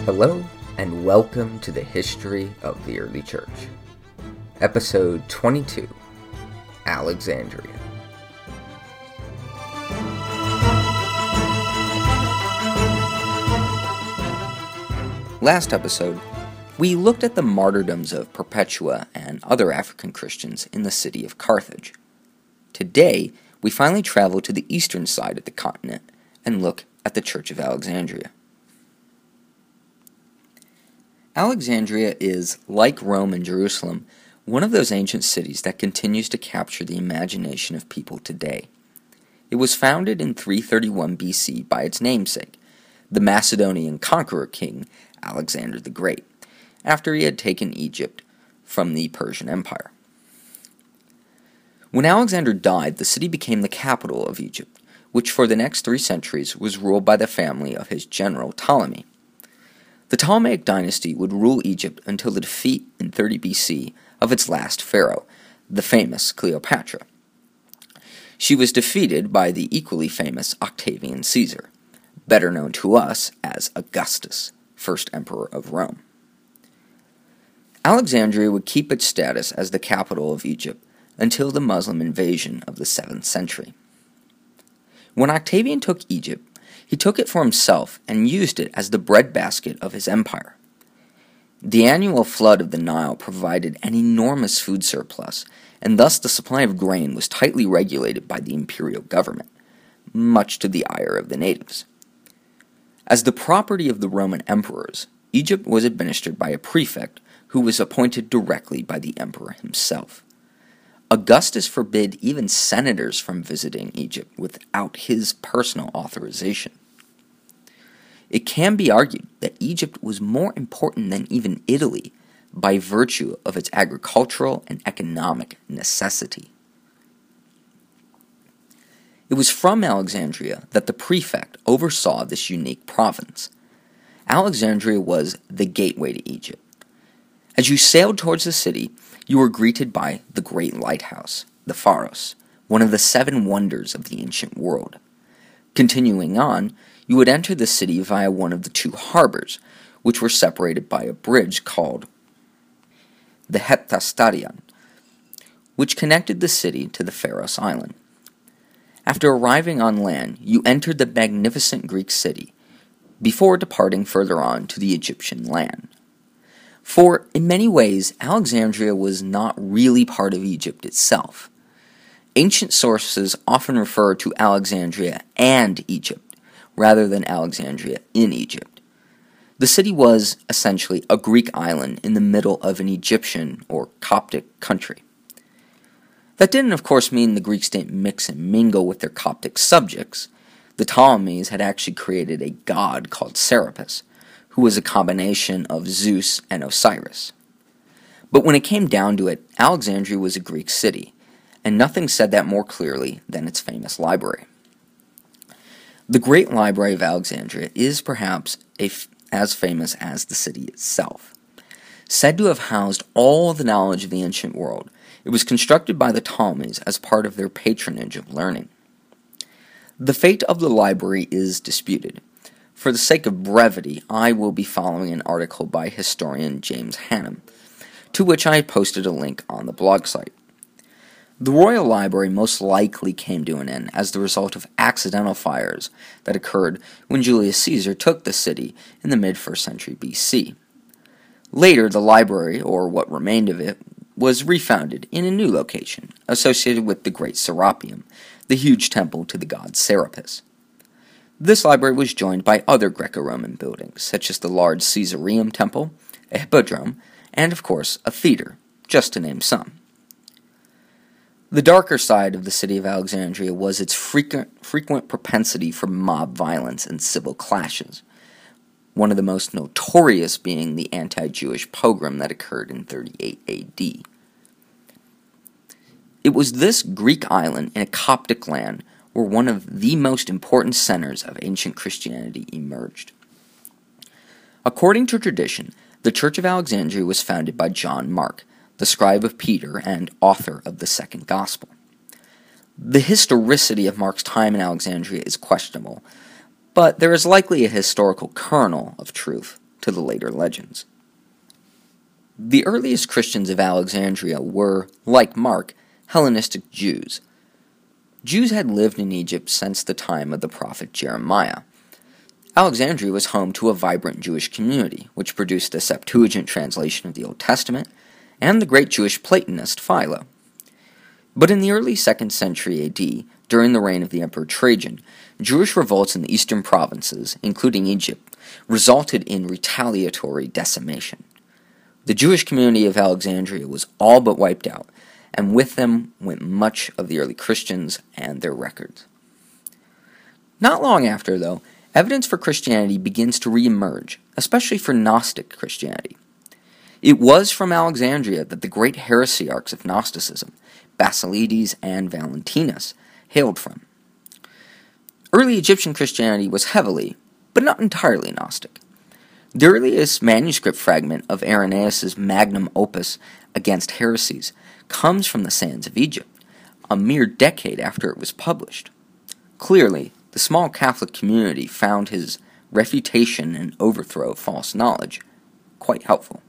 Hello, and welcome to the History of the Early Church. Episode 22, Alexandria. Last episode, we looked at the martyrdoms of Perpetua and other African Christians in the city of Carthage. Today, we finally travel to the eastern side of the continent and look at the Church of Alexandria. Alexandria is, like Rome and Jerusalem, one of those ancient cities that continues to capture the imagination of people today. It was founded in 331 BC by its namesake, the Macedonian conqueror king Alexander the Great, after he had taken Egypt from the Persian Empire. When Alexander died, the city became the capital of Egypt, which for the next 3 centuries was ruled by the family of his general Ptolemy. The Ptolemaic dynasty would rule Egypt until the defeat in 30 BC of its last pharaoh, the famous Cleopatra. She was defeated by the equally famous Octavian Caesar, better known to us as Augustus, first emperor of Rome. Alexandria would keep its status as the capital of Egypt until the Muslim invasion of the 7th century. When Octavian took Egypt, he took it for himself and used it as the breadbasket of his empire. The annual flood of the Nile provided an enormous food surplus, and thus the supply of grain was tightly regulated by the imperial government, much to the ire of the natives. As the property of the Roman emperors, Egypt was administered by a prefect who was appointed directly by the emperor himself. Augustus forbid even senators from visiting Egypt without his personal authorization. It can be argued that Egypt was more important than even Italy by virtue of its agricultural and economic necessity. It was from Alexandria that the prefect oversaw this unique province. Alexandria was the gateway to Egypt. As you sailed towards the city, you were greeted by the great lighthouse, the Pharos, one of the 7 wonders of the ancient world. Continuing on, you would enter the city via one of the 2 harbors, which were separated by a bridge called the Heptastadion, which connected the city to the Pharos island. After arriving on land, you entered the magnificent Greek city, before departing further on to the Egyptian land. For, in many ways, Alexandria was not really part of Egypt itself. Ancient sources often refer to Alexandria and Egypt, rather than Alexandria in Egypt. The city was, essentially, a Greek island in the middle of an Egyptian or Coptic country. That didn't, of course, mean the Greeks didn't mix and mingle with their Coptic subjects. The Ptolemies had actually created a god called Serapis, who was a combination of Zeus and Osiris. But when it came down to it, Alexandria was a Greek city, and nothing said that more clearly than its famous library. The Great Library of Alexandria is perhaps as famous as the city itself. Said to have housed all the knowledge of the ancient world, it was constructed by the Ptolemies as part of their patronage of learning. The fate of the library is disputed. For the sake of brevity, I will be following an article by historian James Hannam, to which I posted a link on the blog site. The Royal Library most likely came to an end as the result of accidental fires that occurred when Julius Caesar took the city in the mid-1st century BC. Later, the library, or what remained of it, was refounded in a new location, associated with the Great Serapeum, the huge temple to the god Serapis. This library was joined by other Greco-Roman buildings, such as the large Caesareum temple, a hippodrome, and, of course, a theater, just to name some. The darker side of the city of Alexandria was its frequent propensity for mob violence and civil clashes, one of the most notorious being the anti-Jewish pogrom that occurred in 38 AD. It was this Greek island in a Coptic land where one of the most important centers of ancient Christianity emerged. According to tradition, the Church of Alexandria was founded by John Mark, the scribe of Peter and author of the Second Gospel. The historicity of Mark's time in Alexandria is questionable, but there is likely a historical kernel of truth to the later legends. The earliest Christians of Alexandria were, like Mark, Hellenistic Jews. Jews had lived in Egypt since the time of the prophet Jeremiah. Alexandria was home to a vibrant Jewish community, which produced the Septuagint translation of the Old Testament and the great Jewish Platonist Philo. But in the early 2nd century AD, during the reign of the Emperor Trajan, Jewish revolts in the eastern provinces, including Egypt, resulted in retaliatory decimation. The Jewish community of Alexandria was all but wiped out, and with them went much of the early Christians and their records. Not long after, though, evidence for Christianity begins to reemerge, especially for Gnostic Christianity. It was from Alexandria that the great heresiarchs of Gnosticism, Basilides and Valentinus, hailed from. Early Egyptian Christianity was heavily, but not entirely, Gnostic. The earliest manuscript fragment of Irenaeus' magnum opus Against Heresies comes from the sands of Egypt, a mere decade after it was published. Clearly, the small Catholic community found his refutation and overthrow of false knowledge quite helpful.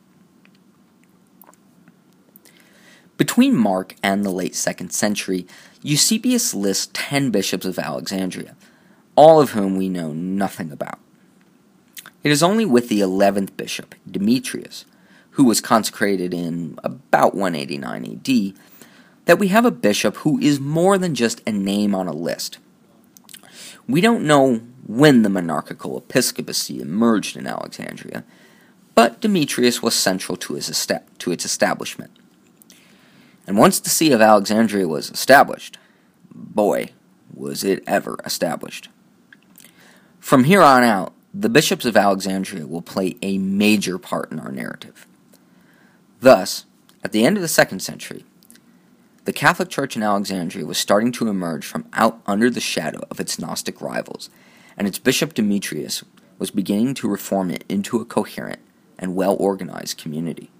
Between Mark and the late 2nd century, Eusebius lists 10 bishops of Alexandria, all of whom we know nothing about. It is only with the 11th bishop, Demetrius, who was consecrated in about 189 AD, that we have a bishop who is more than just a name on a list. We don't know when the monarchical episcopacy emerged in Alexandria, but Demetrius was central to its establishment. And once the See of Alexandria was established, boy, was it ever established. From here on out, the bishops of Alexandria will play a major part in our narrative. Thus, at the end of the 2nd century, the Catholic Church in Alexandria was starting to emerge from out under the shadow of its Gnostic rivals, and its bishop Demetrius was beginning to reform it into a coherent and well-organized community.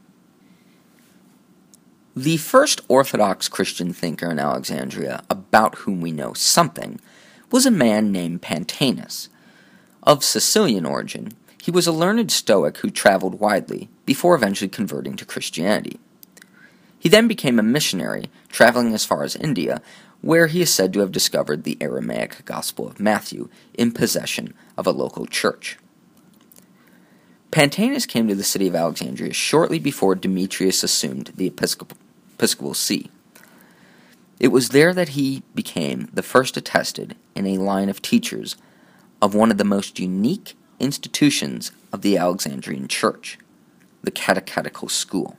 The first Orthodox Christian thinker in Alexandria, about whom we know something, was a man named Pantaenus. Of Sicilian origin, he was a learned Stoic who traveled widely before eventually converting to Christianity. He then became a missionary, traveling as far as India, where he is said to have discovered the Aramaic Gospel of Matthew in possession of a local church. Pantaenus came to the city of Alexandria shortly before Demetrius assumed the episcopal see. It was there that he became the first attested in a line of teachers of one of the most unique institutions of the Alexandrian Church, the Catechetical School.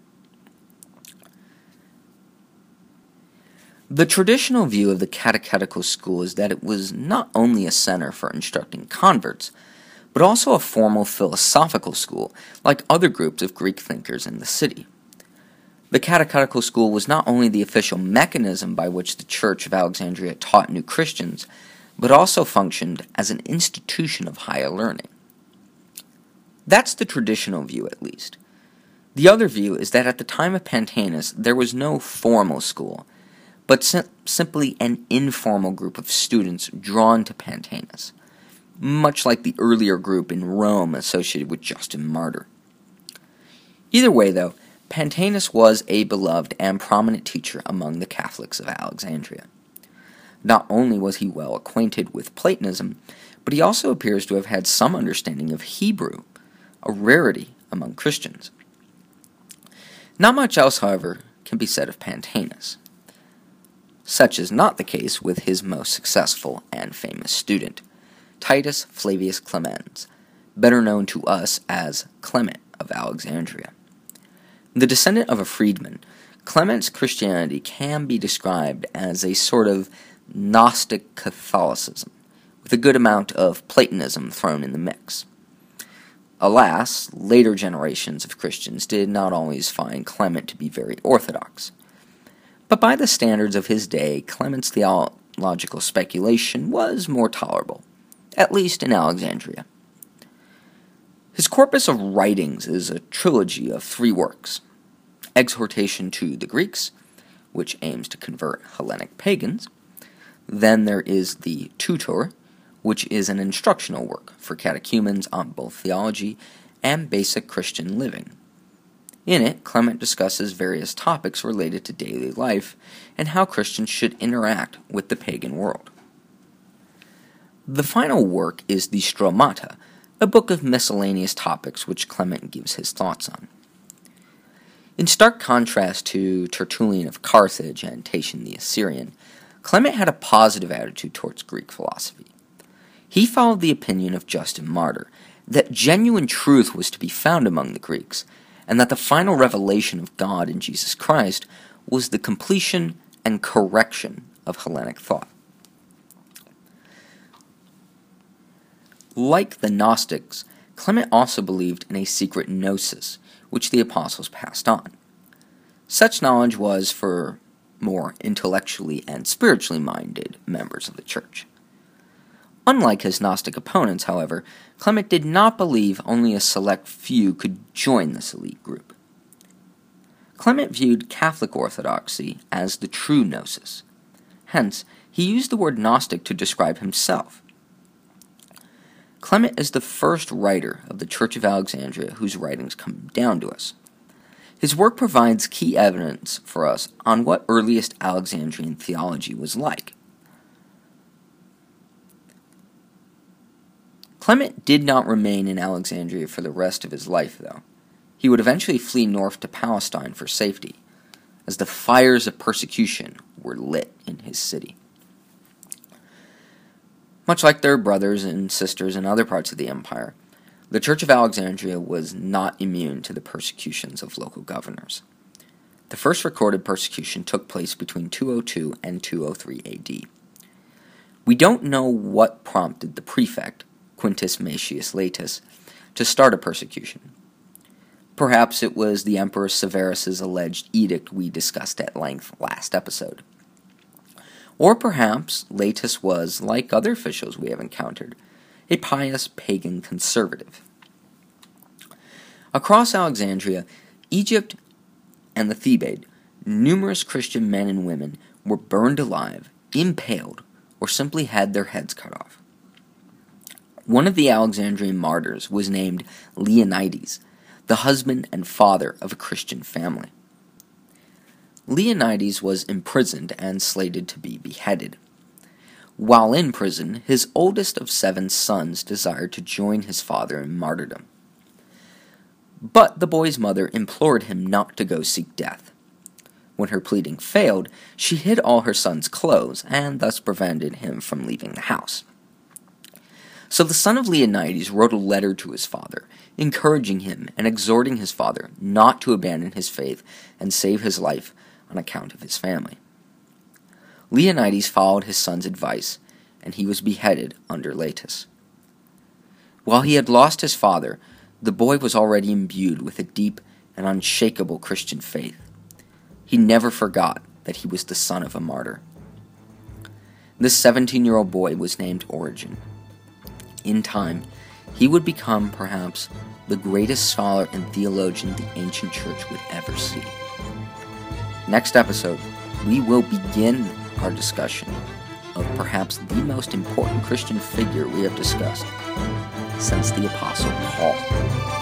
The traditional view of the Catechetical School is that it was not only a center for instructing converts, but also a formal philosophical school, like other groups of Greek thinkers in the city. The Catechetical School was not only the official mechanism by which the Church of Alexandria taught new Christians, but also functioned as an institution of higher learning. That's the traditional view, at least. The other view is that at the time of Pantaenus, there was no formal school, but simply an informal group of students drawn to Pantaenus, much like the earlier group in Rome associated with Justin Martyr. Either way, though, Pantaenus was a beloved and prominent teacher among the Catholics of Alexandria. Not only was he well acquainted with Platonism, but he also appears to have had some understanding of Hebrew, a rarity among Christians. Not much else, however, can be said of Pantaenus. Such is not the case with his most successful and famous student, Titus Flavius Clemens, better known to us as Clement of Alexandria. The descendant of a freedman, Clement's Christianity can be described as a sort of Gnostic Catholicism, with a good amount of Platonism thrown in the mix. Alas, later generations of Christians did not always find Clement to be very orthodox. But by the standards of his day, Clement's theological speculation was more tolerable, at least in Alexandria. His corpus of writings is a trilogy of 3 works: Exhortation to the Greeks, which aims to convert Hellenic pagans. Then there is the Tutor, which is an instructional work for catechumens on both theology and basic Christian living. In it, Clement discusses various topics related to daily life and how Christians should interact with the pagan world. The final work is the Stromata, a book of miscellaneous topics which Clement gives his thoughts on. In stark contrast to Tertullian of Carthage and Tatian the Assyrian, Clement had a positive attitude towards Greek philosophy. He followed the opinion of Justin Martyr, that genuine truth was to be found among the Greeks, and that the final revelation of God in Jesus Christ was the completion and correction of Hellenic thought. Like the Gnostics, Clement also believed in a secret gnosis, which the apostles passed on. Such knowledge was for more intellectually and spiritually minded members of the church. Unlike his Gnostic opponents, however, Clement did not believe only a select few could join this elite group. Clement viewed Catholic orthodoxy as the true gnosis. Hence, he used the word Gnostic to describe himself. Clement is the first writer of the Church of Alexandria whose writings come down to us. His work provides key evidence for us on what earliest Alexandrian theology was like. Clement did not remain in Alexandria for the rest of his life, though. He would eventually flee north to Palestine for safety, as the fires of persecution were lit in his city. Much like their brothers and sisters in other parts of the empire, the Church of Alexandria was not immune to the persecutions of local governors. The first recorded persecution took place between 202 and 203 AD. We don't know what prompted the prefect, Quintus Macius Laetus, to start a persecution. Perhaps it was the Emperor Severus's alleged edict we discussed at length last episode. Or perhaps Laetus was, like other officials we have encountered, a pious pagan conservative. Across Alexandria, Egypt, and the Thebaid, numerous Christian men and women were burned alive, impaled, or simply had their heads cut off. One of the Alexandrian martyrs was named Leonides, the husband and father of a Christian family. Leonides was imprisoned and slated to be beheaded. While in prison, his oldest of 7 sons desired to join his father in martyrdom. But the boy's mother implored him not to go seek death. When her pleading failed, she hid all her son's clothes and thus prevented him from leaving the house. So the son of Leonidas wrote a letter to his father, encouraging him and exhorting his father not to abandon his faith and save his life on account of his family. Leonidas followed his son's advice, and he was beheaded under Laetus. While he had lost his father, the boy was already imbued with a deep and unshakable Christian faith. He never forgot that he was the son of a martyr. This 17-year-old boy was named Origen. In time, he would become, perhaps, the greatest scholar and theologian the ancient church would ever see. Next episode, we will begin our discussion of perhaps the most important Christian figure we have discussed since the Apostle Paul.